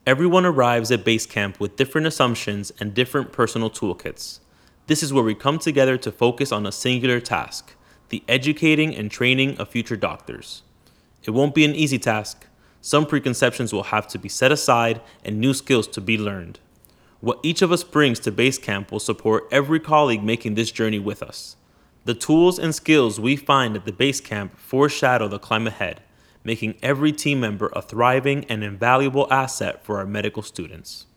Everyone arrives at base camp with different assumptions and different personal toolkits. This is where we come together to focus on a singular task: the educating and training of future doctors. It won't be an easy task. Some preconceptions will have to be set aside and new skills to be learned. What each of us brings to base camp will support every colleague making this journey with us. The tools and skills we find at the base camp foreshadow the climb ahead, making every team member a thriving and invaluable asset for our medical students.